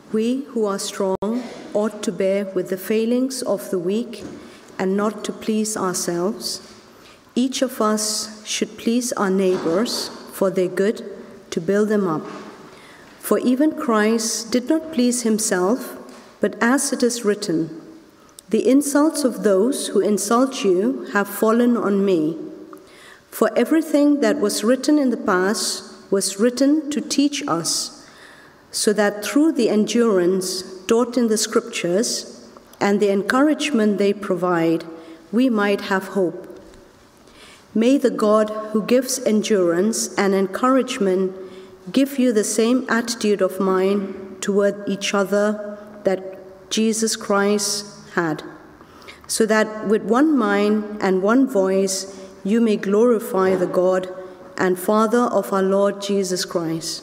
We who are strong ought to bear with the failings of the weak and not to please ourselves. Each of us should please our neighbors for their good, to build them up. For even Christ did not please himself, but as it is written, "The insults of those who insult you have fallen on me." For everything that was written in the past was written to teach us, so that through the endurance taught in the Scriptures and the encouragement they provide, we might have hope. May the God who gives endurance and encouragement give you the same attitude of mind toward each other that Jesus Christ had, so that with one mind and one voice you may glorify the God and Father of our Lord Jesus Christ.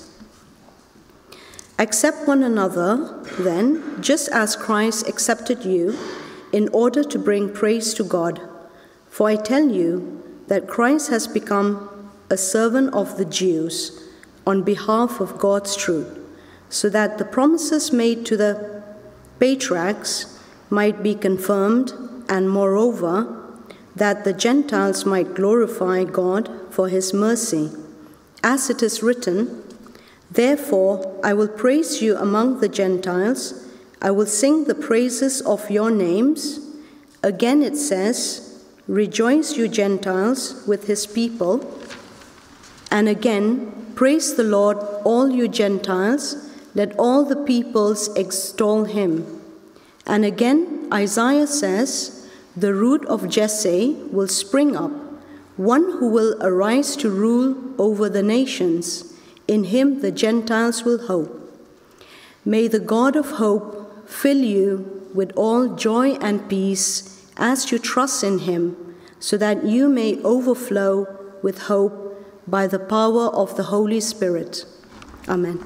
Accept one another, then, just as Christ accepted you, in order to bring praise to God. For I tell you that Christ has become a servant of the Jews on behalf of God's truth, so that the promises made to the patriarchs might be confirmed, and moreover, that the Gentiles might glorify God for his mercy. As it is written, "Therefore I will praise you among the Gentiles, I will sing the praises of your names." Again it says, "Rejoice, you Gentiles, with his people." And again, "Praise the Lord, all you Gentiles, let all the peoples extol him." And again, Isaiah says, "The root of Jesse will spring up, one who will arise to rule over the nations. In him the Gentiles will hope." May the God of hope fill you with all joy and peace as you trust in him, so that you may overflow with hope by the power of the Holy Spirit. Amen.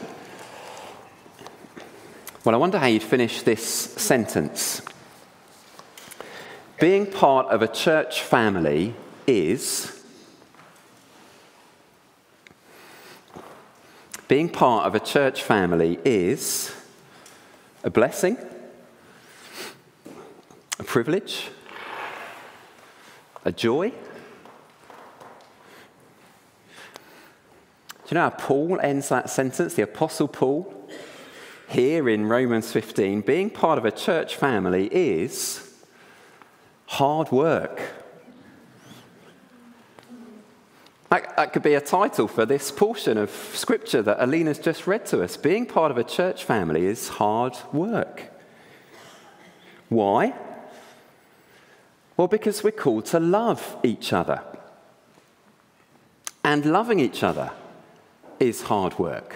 Well, I wonder how you'd finish this sentence. Being part of a church family is... Being part of a church family is a blessing, a privilege, a joy. Do you know how Paul ends that sentence? The Apostle Paul, here in Romans 15, being part of a church family is hard work. That could be a title for this portion of Scripture that Alina's just read to us. Being part of a church family is hard work. Why? Well, because we're called to love each other. And loving each other is hard work.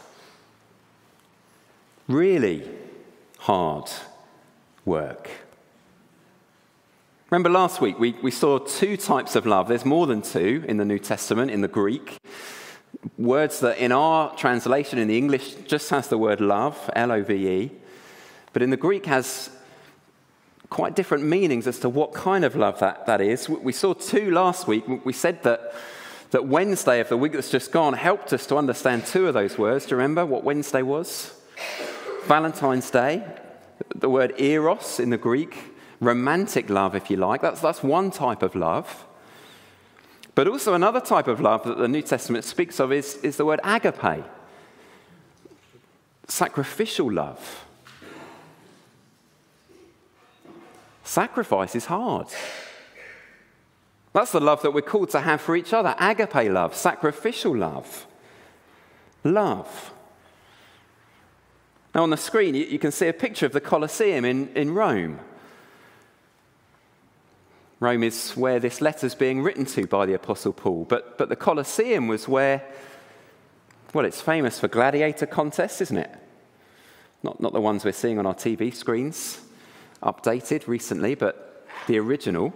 Really hard work. Remember last week we saw two types of love. There's more than two in the New Testament, in the Greek. Words that in our translation in the English just has the word love, L-O-V-E. But in the Greek has quite different meanings as to what kind of love that is. We saw two last week. We said that Wednesday of the week that's just gone helped us to understand two of those words. Do you remember what Wednesday was? Valentine's Day. The word eros in the Greek. Romantic love, if you like. That's one type of love. But also another type of love that the New Testament speaks of is the word agape. Sacrificial love. Sacrifice is hard. That's the love that we're called to have for each other. Agape love, sacrificial love. Love. Now on the screen you can see a picture of the Colosseum in Rome. Rome is where this letter's being written to by the Apostle Paul. But the Colosseum was where, well, it's famous for gladiator contests, isn't it? Not the ones we're seeing on our TV screens, updated recently, but the original.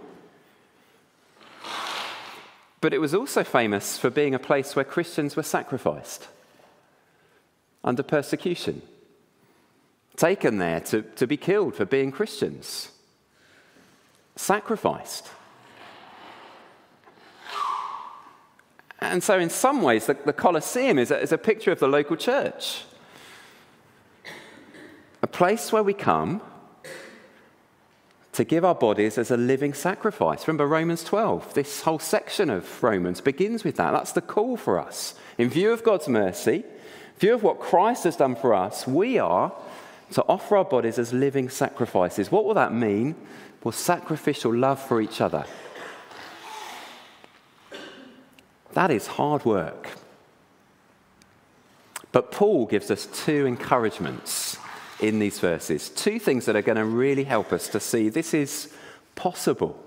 But it was also famous for being a place where Christians were sacrificed under persecution, taken there to be killed for being Christians. Sacrificed. And so in some ways the Colosseum is a picture of the local church. A place where we come to give our bodies as a living sacrifice. Remember Romans 12. This whole section of Romans begins with that. That's the call for us. In view of God's mercy, in view of what Christ has done for us, we are to offer our bodies as living sacrifices. What will that mean? Well, sacrificial love for each other. That is hard work. But Paul gives us two encouragements in these verses. Two things that are going to really help us to see this is possible.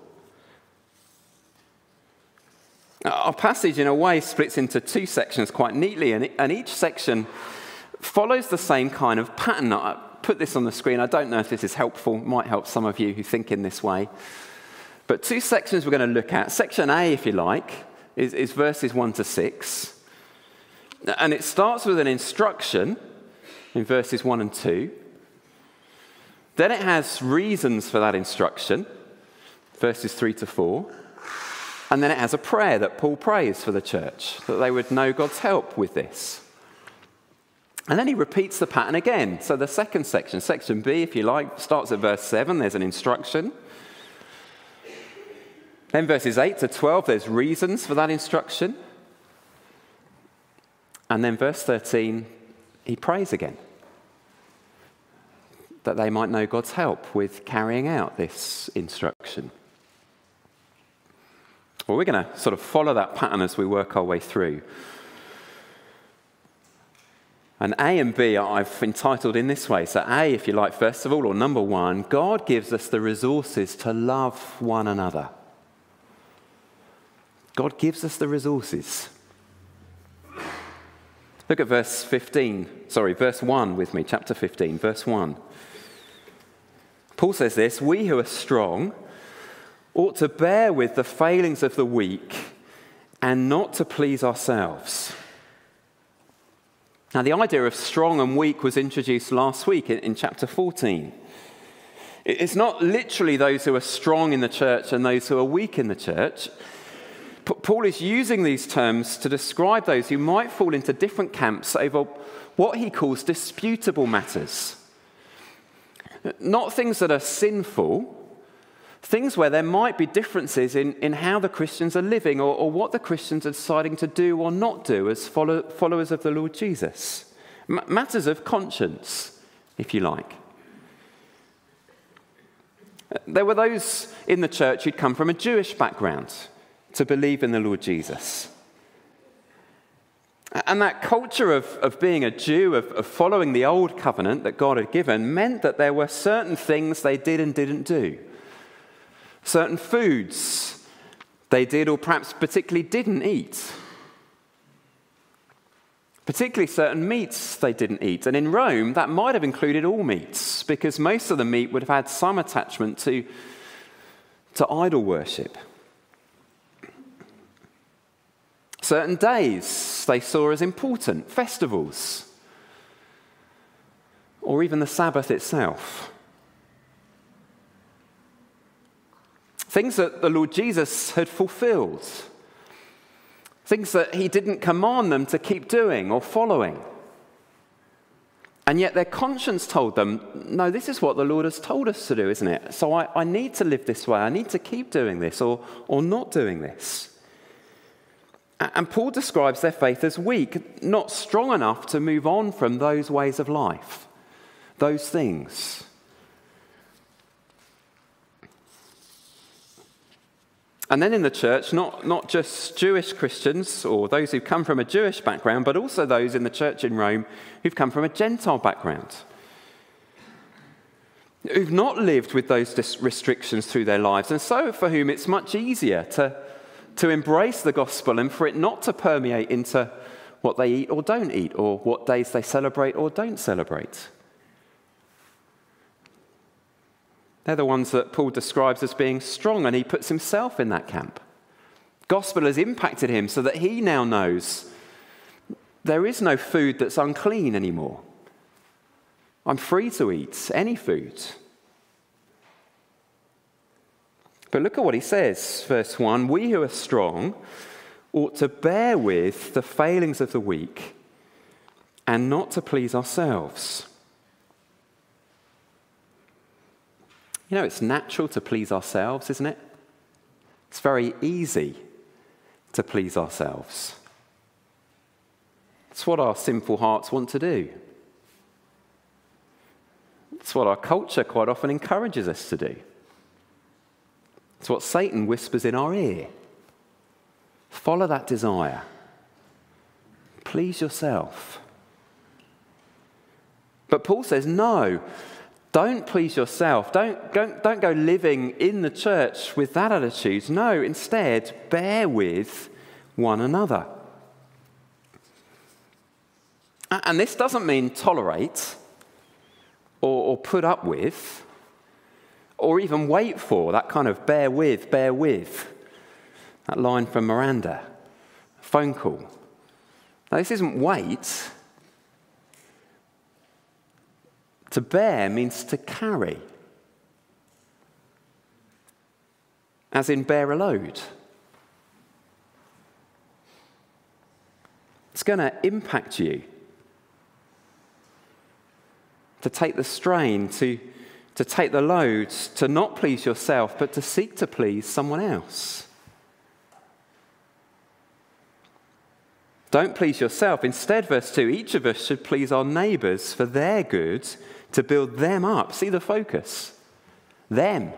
Our passage, in a way, splits into two sections quite neatly, and each section follows the same kind of pattern. I put this on the screen. I don't know if this is helpful. It might help some of you who think in this way. But two sections we're going to look at. Section A, if you like, is verses 1 to 6. And it starts with an instruction in verses 1 and 2. Then it has reasons for that instruction, verses 3 to 4. And then it has a prayer that Paul prays for the church, that they would know God's help with this. And then he repeats the pattern again. So the second section, section B, if you like, starts at verse 7. There's an instruction. Then verses 8 to 12, there's reasons for that instruction. And then verse 13, he prays again, that they might know God's help with carrying out this instruction. Well, we're going to sort of follow that pattern as we work our way through. And A and B I've entitled in this way. So A, if you like, first of all, or number one, God gives us the resources to love one another. God gives us the resources. Look at verse 1 with me, chapter 15, verse 1. Paul says this: we who are strong ought to bear with the failings of the weak and not to please ourselves. Now, the idea of strong and weak was introduced last week in chapter 14. It's not literally those who are strong in the church and those who are weak in the church. Paul is using these terms to describe those who might fall into different camps over what he calls disputable matters. Not things that are sinful, things where there might be differences in how the Christians are living or what the Christians are deciding to do or not do as followers of the Lord Jesus. Matters of conscience, if you like. There were those in the church who'd come from a Jewish background to believe in the Lord Jesus. And that culture of being a Jew, of following the old covenant that God had given, meant that there were certain things they did and didn't do. Certain foods they did or perhaps particularly didn't eat. Particularly certain meats they didn't eat. And in Rome, that might have included all meats, because most of the meat would have had some attachment to idol worship. Certain days they saw as important, festivals, or even the Sabbath itself. Things that the Lord Jesus had fulfilled. Things that he didn't command them to keep doing or following. And yet their conscience told them, no, this is what the Lord has told us to do, isn't it? So I need to live this way. I need to keep doing this or not doing this. And Paul describes their faith as weak, not strong enough to move on from those ways of life, those things. And then in the church, not just Jewish Christians or those who come from a Jewish background, but also those in the church in Rome who've come from a Gentile background, who've not lived with those restrictions through their lives, and so for whom it's much easier to embrace the gospel and for it not to permeate into what they eat or don't eat, or what days they celebrate or don't celebrate. They're the ones that Paul describes as being strong, and he puts himself in that camp. Gospel has impacted him so that he now knows there is no food that's unclean anymore. I'm free to eat any food. But look at what he says, verse 1. We who are strong ought to bear with the failings of the weak and not to please ourselves. You know, it's natural to please ourselves, isn't it? It's very easy to please ourselves. It's what our sinful hearts want to do. It's what our culture quite often encourages us to do. It's what Satan whispers in our ear. Follow that desire. Please yourself. But Paul says, no, don't please yourself. Don't go living in the church with that attitude. No, instead, bear with one another. And this doesn't mean tolerate or put up with or even wait for, that kind of bear with. That line from Miranda, a phone call. Now, this isn't wait. To bear means to carry, as in bear a load. It's going to impact you. To take the strain, to take the load, to not please yourself, but to seek to please someone else. Don't please yourself. Instead, verse 2, each of us should please our neighbours for their good, to build them up. See the focus. Them.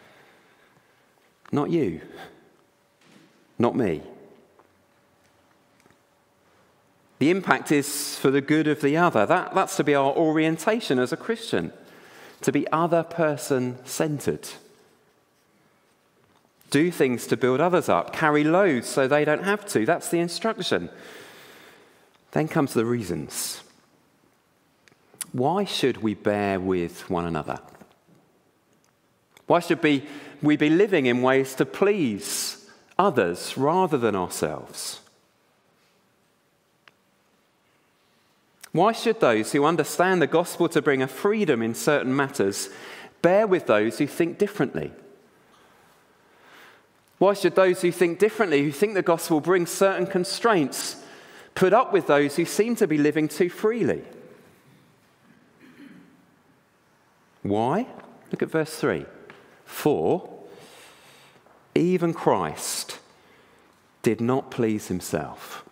Not you. Not me. The impact is for the good of the other. That's to be our orientation as a Christian. To be other person centred. Do things to build others up. Carry loads so they don't have to. That's the instruction. Then comes the reasons. Why should we bear with one another? Why should we be living in ways to please others rather than ourselves? Why should those who understand the gospel to bring a freedom in certain matters bear with those who think differently? Why should those who think differently, who think the gospel brings certain constraints, put up with those who seem to be living too freely? Why? Look at verse 3. For even Christ did not please himself.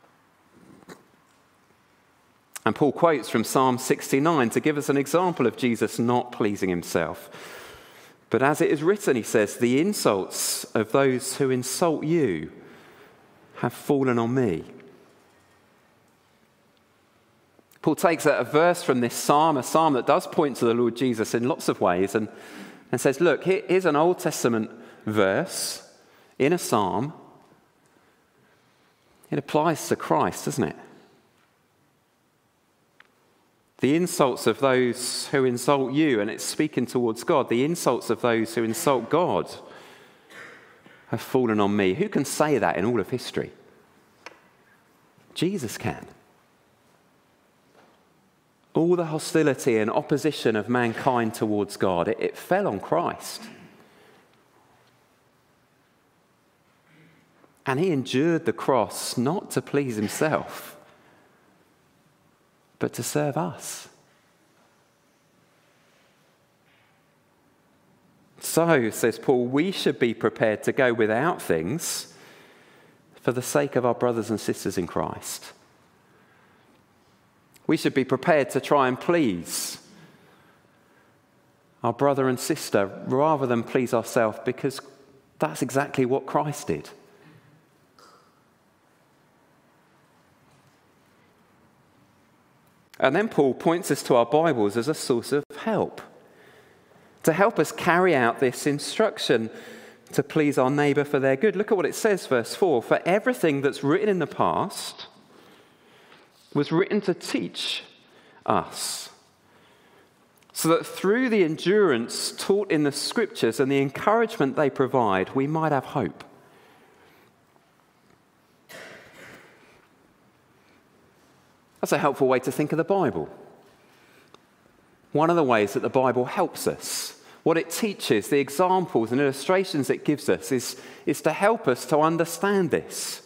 And Paul quotes from Psalm 69 to give us an example of Jesus not pleasing himself. But as it is written, he says, the insults of those who insult you have fallen on me. Paul takes a verse from this psalm, a psalm that does point to the Lord Jesus in lots of ways, and says, look, here's an Old Testament verse in a psalm. It applies to Christ, doesn't it? The insults of those who insult you, and it's speaking towards God, the insults of those who insult God have fallen on me. Who can say that in all of history? Jesus can. All the hostility and opposition of mankind towards God, it fell on Christ. And he endured the cross not to please himself, but to serve us. So, says Paul, we should be prepared to go without things for the sake of our brothers and sisters in Christ. We should be prepared to try and please our brother and sister rather than please ourselves, because that's exactly what Christ did. And then Paul points us to our Bibles as a source of help, to help us carry out this instruction to please our neighbour for their good. Look at what it says, verse 4. For everything that's written in the past was written to teach us, so that through the endurance taught in the Scriptures and the encouragement they provide, we might have hope. That's a helpful way to think of the Bible. One of the ways that the Bible helps us, what it teaches, the examples and illustrations it gives us, is to help us to understand this.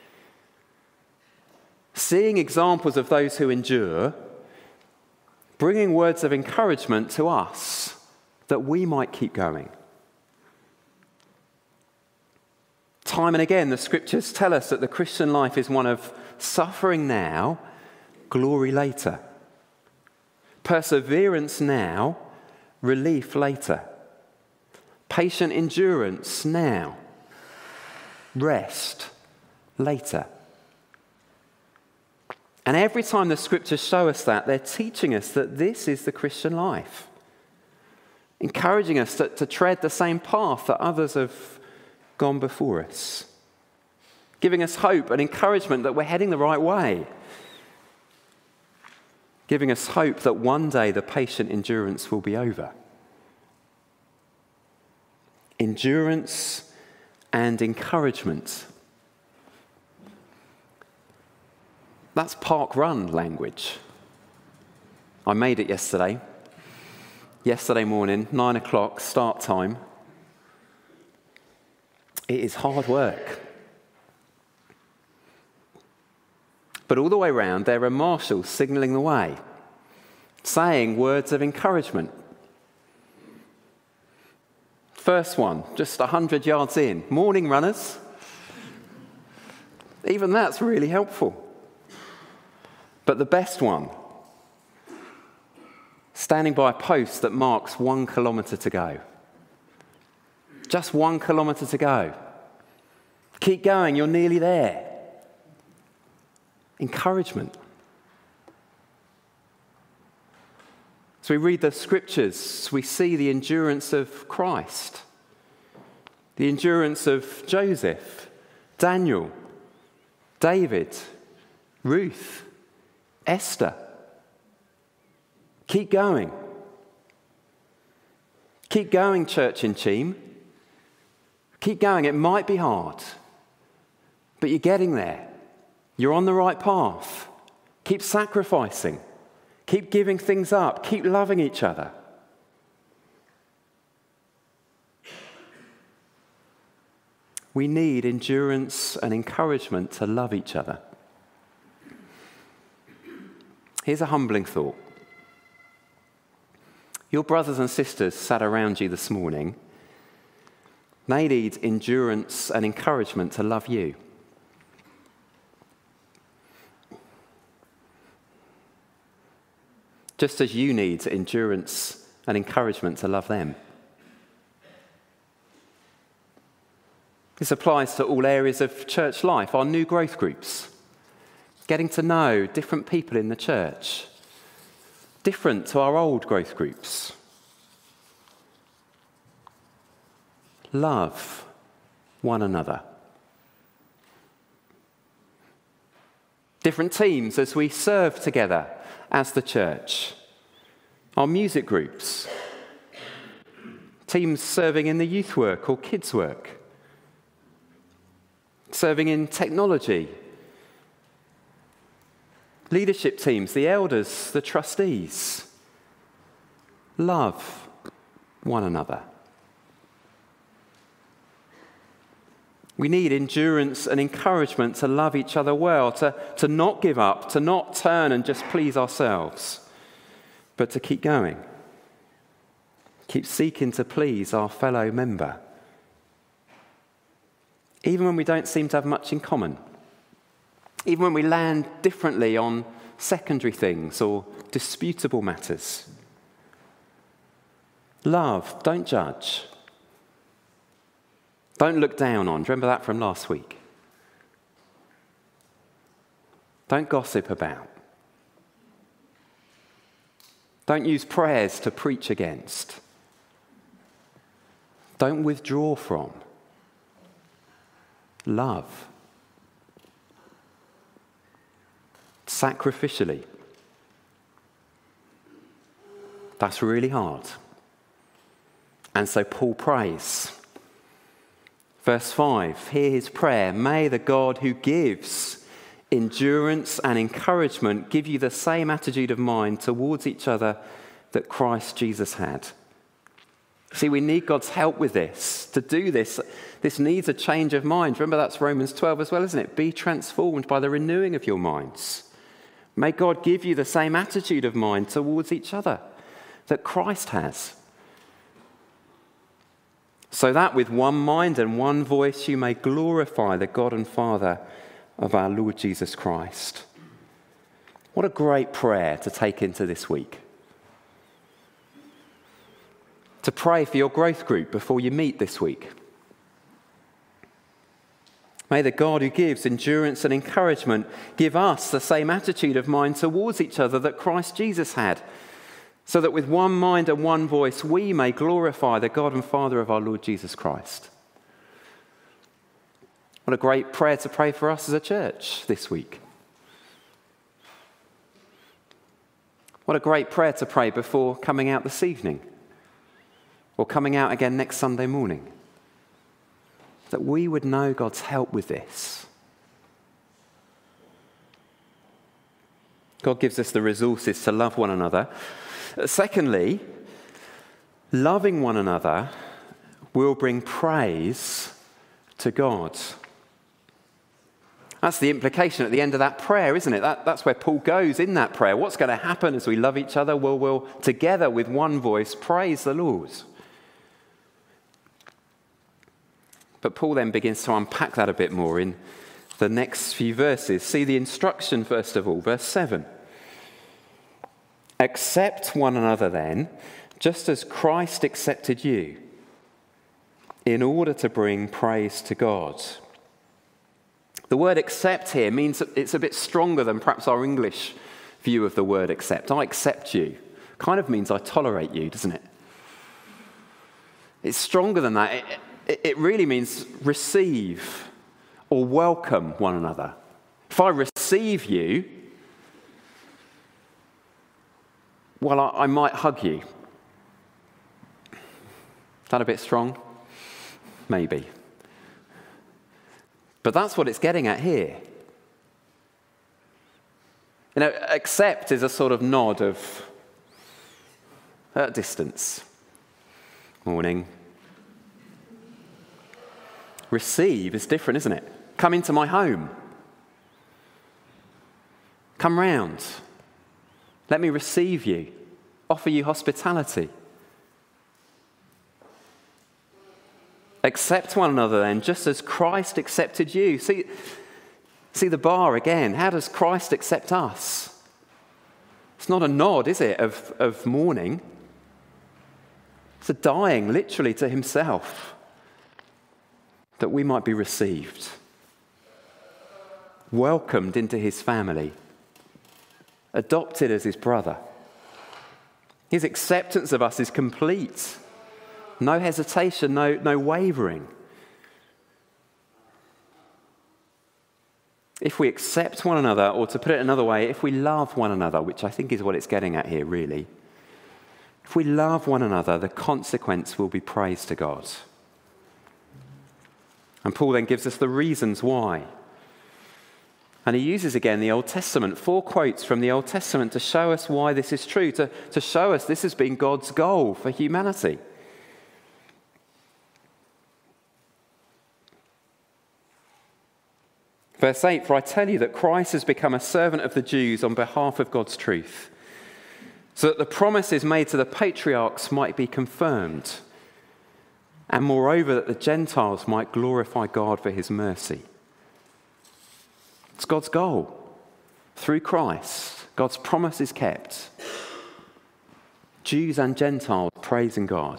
Seeing examples of those who endure, bringing words of encouragement to us that we might keep going. Time and again, the scriptures tell us that the Christian life is one of suffering now, glory later. Perseverance now, relief later. Patient endurance now, rest later. And every time the scriptures show us that, they're teaching us that this is the Christian life. Encouraging us to tread the same path that others have gone before us. Giving us hope and encouragement that we're heading the right way. Giving us hope that one day the patient endurance will be over. Endurance and encouragement. That's park run language. I made it yesterday. Yesterday morning, 9 o'clock, start time. It is hard work. But all the way around, there are marshals signalling the way, saying words of encouragement. First one, just 100 yards in. Morning, runners. Even that's really helpful. But the best one, standing by a post that marks 1 kilometre to go. Just 1 kilometre to go. Keep going, you're nearly there. Encouragement. As we read the scriptures, we see the endurance of Christ, the endurance of Joseph, Daniel, David, Ruth, Esther. Keep going. Keep going, church in Cheam. Keep going. It might be hard, but you're getting there. You're on the right path. Keep sacrificing. Keep giving things up. Keep loving each other. We need endurance and encouragement to love each other. Here's a humbling thought. Your brothers and sisters sat around you this morning. They need endurance and encouragement to love you. Just as you need endurance and encouragement to love them. This applies to all areas of church life, our new growth groups, getting to know different people in the church, different to our old growth groups. Love one another. Different teams as we serve together as the church. Our music groups. Teams serving in the youth work or kids work. Serving in technology. Leadership teams, the elders, the trustees. Love one another. We need endurance and encouragement to love each other well, to not give up, to not turn and just please ourselves, but to keep going. Keep seeking to please our fellow member. Even when we don't seem to have much in common. Even when we land differently on secondary things or disputable matters. Love, don't judge. Don't look down on. Do you remember that from last week? Don't gossip about. Don't use prayers to preach against. Don't withdraw from. Love. Sacrificially. That's really hard. And so Paul prays. Verse 5, hear his prayer. May the God who gives endurance and encouragement give you the same attitude of mind towards each other that Christ Jesus had. See, we need God's help with this. To do this, this needs a change of mind. Remember, that's Romans 12 as well, isn't it? Be transformed by the renewing of your minds. May God give you the same attitude of mind towards each other that Christ has. so that with one mind and one voice you may glorify the God and Father of our Lord Jesus Christ. What a great prayer to take into this week. To pray for your growth group before you meet this week. May the God who gives endurance and encouragement give us the same attitude of mind towards each other that Christ Jesus had, so that with one mind and one voice we may glorify the God and Father of our Lord Jesus Christ. What a great prayer to pray for us as a church this week. What a great prayer to pray before coming out this evening, or coming out again next Sunday morning. That we would know God's help with this. God gives us the resources to love one another. Secondly, loving one another will bring praise to God. That's the implication at the end of that prayer, isn't it? That's where Paul goes in that prayer. What's going to happen as we love each other? Well, we'll together with one voice praise the Lord. But Paul then begins to unpack that a bit more in the next few verses. See the instruction first of all, verse 7. Accept one another then, just as Christ accepted you, in order to bring praise to God. The word accept here means it's a bit stronger than perhaps our English view of the word accept. I accept you. Kind of means I tolerate you, doesn't it? It's stronger than that. It really means receive or welcome one another. If I receive you, well, I might hug you. Is that a bit strong? Maybe. But that's what it's getting at here. You know, accept is a sort of nod of at distance. Morning. Receive is different, isn't it? Come into my home. Come round. Let me receive you. Offer you hospitality. Accept one another then, just as Christ accepted you. See the bar again. How does Christ accept us? It's not a nod, is it, of mourning. It's a dying, literally, to himself, that we might be received, welcomed into his family, adopted as his brother. His acceptance of us is complete. No hesitation, no wavering. If we accept one another, or to put it another way, if we love one another, which I think is what it's getting at here, really. If we love one another, the consequence will be praise to God. And Paul then gives us the reasons why. And he uses again the Old Testament, 4 quotes from the Old Testament to show us why this is true, to show us this has been God's goal for humanity. Verse 8, for I tell you that Christ has become a servant of the Jews on behalf of God's truth, so that the promises made to the patriarchs might be confirmed, and moreover that the Gentiles might glorify God for his mercy. It's God's goal. Through Christ, God's promise is kept. Jews and Gentiles praising God.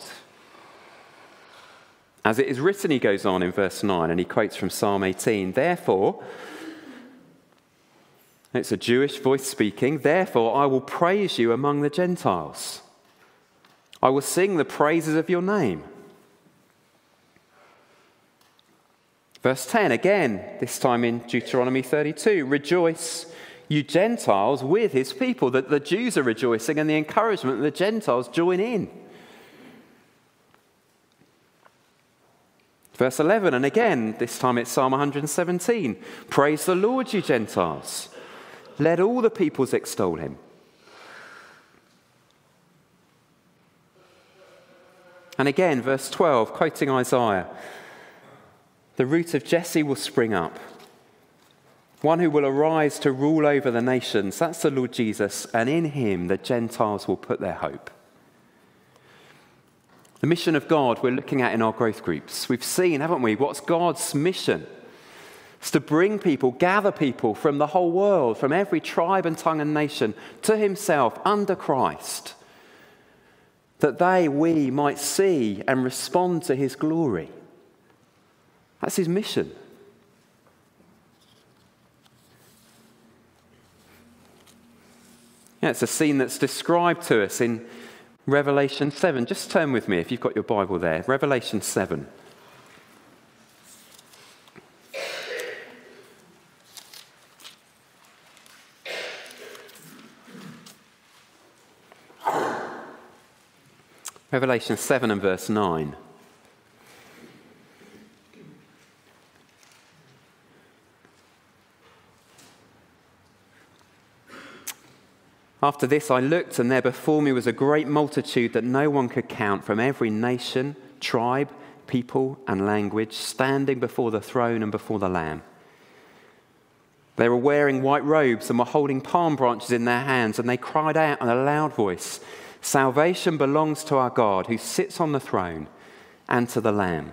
As it is written, he goes on in verse 9, and he quotes from Psalm 18, therefore, it's a Jewish voice speaking, therefore I will praise you among the Gentiles. I will sing the praises of your name. Verse 10, again, this time in Deuteronomy 32, rejoice, you Gentiles, with his people. That the Jews are rejoicing and the encouragement that the Gentiles join in. Verse 11, and again, this time it's Psalm 117, praise the Lord, you Gentiles. Let all the peoples extol him. And again, verse 12, quoting Isaiah, the root of Jesse will spring up, one who will arise to rule over the nations. That's the Lord Jesus, and in him the Gentiles will put their hope. The mission of God we're looking at in our growth groups. We've seen, haven't we, what's God's mission? It's to bring people, gather people from the whole world, from every tribe and tongue and nation, to himself under Christ, that we might see and respond to his glory. That's his mission. Yeah, it's a scene that's described to us in Revelation 7. Just turn with me if you've got your Bible there. Revelation 7. Revelation 7 and verse 9. After this I looked, and there before me was a great multitude that no one could count, from every nation, tribe, people, and language, standing before the throne and before the Lamb. They were wearing white robes and were holding palm branches in their hands, and they cried out in a loud voice, "Salvation belongs to our God who sits on the throne and to the Lamb."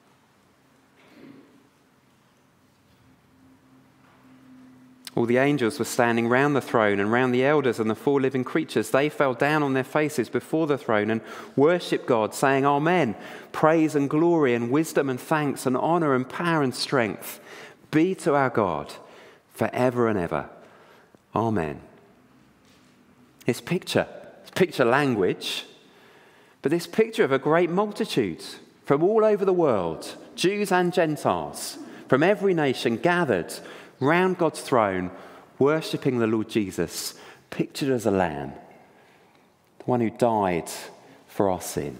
All the angels were standing round the throne and round the elders and the four living creatures. They fell down on their faces before the throne and worshipped God, saying, "Amen. Praise and glory and wisdom and thanks and honour and power and strength be to our God forever and ever. Amen." It's picture language, but this picture of a great multitude from all over the world, Jews and Gentiles, from every nation gathered round God's throne, worshipping the Lord Jesus, pictured as a lamb, the one who died for our sin.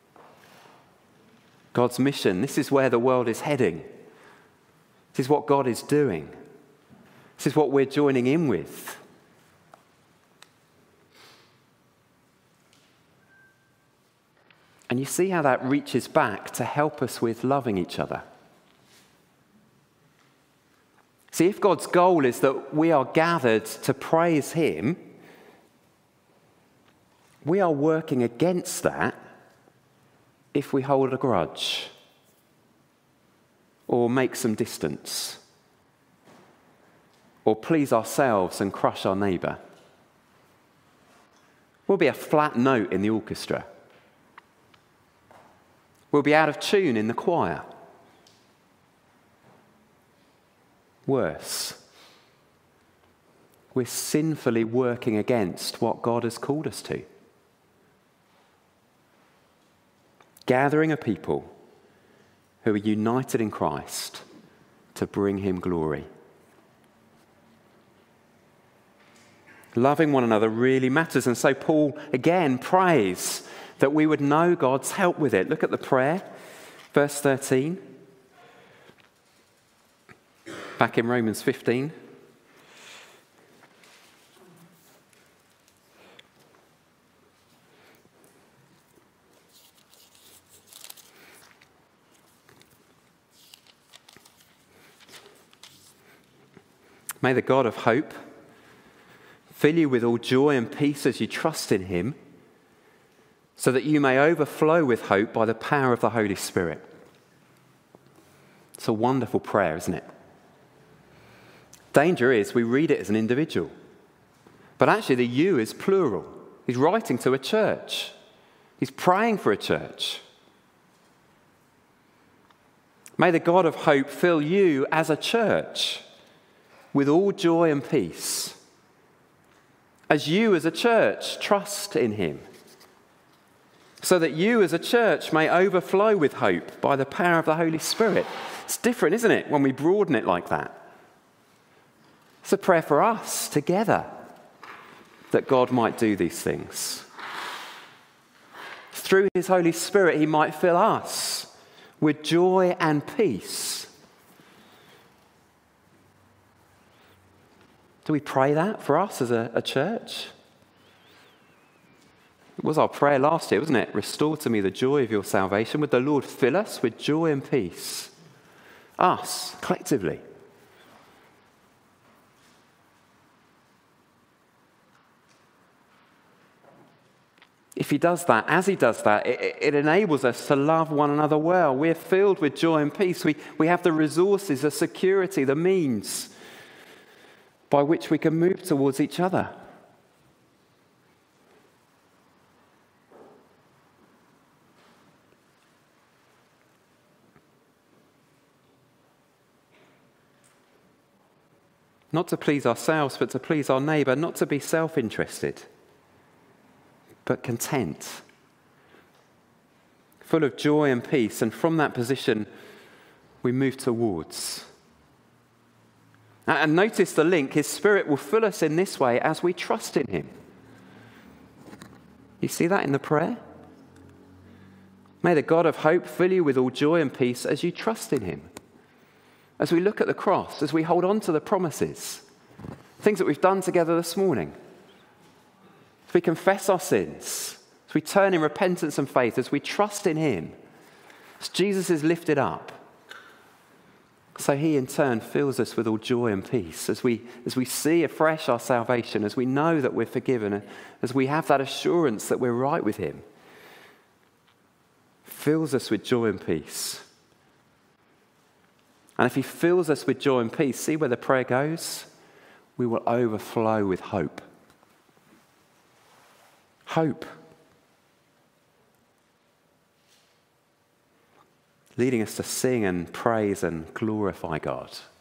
God's mission, this is where the world is heading. This is what God is doing. This is what we're joining in with. And you see how that reaches back to help us with loving each other. See, if God's goal is that we are gathered to praise him, we are working against that if we hold a grudge or make some distance or please ourselves and crush our neighbour. We'll be a flat note in the orchestra. We'll be out of tune in the choir. Worse, we're sinfully working against what God has called us to. Gathering a people who are united in Christ to bring him glory. Loving one another really matters, and so Paul again prays that we would know God's help with it. Look at the prayer, verse 13. Back in Romans 15. May the God of hope fill you with all joy and peace as you trust in him, so that you may overflow with hope by the power of the Holy Spirit. It's a wonderful prayer, isn't it? Danger is we read it as an individual. But actually the you is plural. He's writing to a church. He's praying for a church. May the God of hope fill you as a church with all joy and peace, as you as a church trust in him, so that you as a church may overflow with hope by the power of the Holy Spirit. It's different, isn't it, when we broaden it like that? It's a prayer for us together that God might do these things. Through his Holy Spirit, he might fill us with joy and peace. Do we pray that for us as a church? It was our prayer last year, wasn't it? Restore to me the joy of your salvation. Would the Lord fill us with joy and peace? Us, collectively. if he does that, as he does that, it enables us to love one another well. We're filled with joy and peace. We have the resources, the security, the means by which we can move towards each other. Not to please ourselves, but to please our neighbour, not to be self-interested, but content, full of joy and peace. And from that position, we move towards. And notice the link. His Spirit will fill us in this way as we trust in him. You see that in the prayer? May the God of hope fill you with all joy and peace as you trust in him. As we look at the cross, as we hold on to the promises, things that we've done together this morning, as we confess our sins, as we turn in repentance and faith, as we trust in him, as Jesus is lifted up, so he in turn fills us with all joy and peace. As we see afresh our salvation, as we know that we're forgiven, as we have that assurance that we're right with him, fills us with joy and peace. And if he fills us with joy and peace, see where the prayer goes? We will overflow with hope. Hope. Leading us to sing and praise and glorify God.